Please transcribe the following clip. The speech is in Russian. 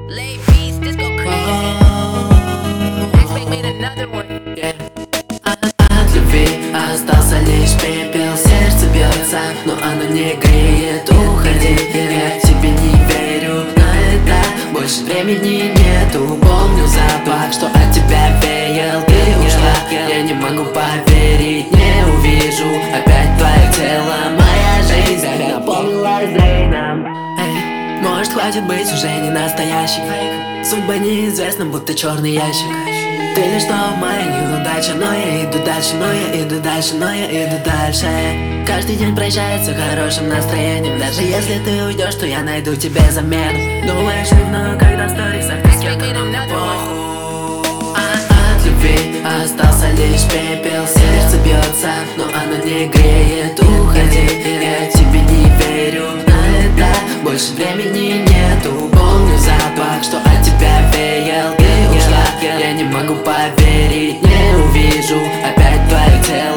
Lay beats, this go crazy. X-Bang made another one. От любви остался лишь пепел. Сердце бьется, но оно не греет. Уходи, я тебе не верю на это. Больше времени нету. Помню запах, что от тебя веял. Ты ушла, я не могу поверить. Не увижу опять твое тело. Моя жизнь наполнилась дрейном. Может, хватит быть уже не настоящий. Судьба неизвестна, будто черный ящик. Ты лишь снова моя неудача. Но я иду дальше, но я иду дальше, но я иду дальше. Каждый день прощается хорошим настроением. Даже если ты уйдешь, то я найду тебе замену. Думаешь, ревную, когда в сторисах ты с кем-то похуй. От любви остался лишь пепел. Сердце бьется, но оно не греет. Уходи, я тебе не верю на это. Больше времени нету. Помню запах, что от тебя веял. Ты ушла, я не могу поверить. Не увижу опять твое тело.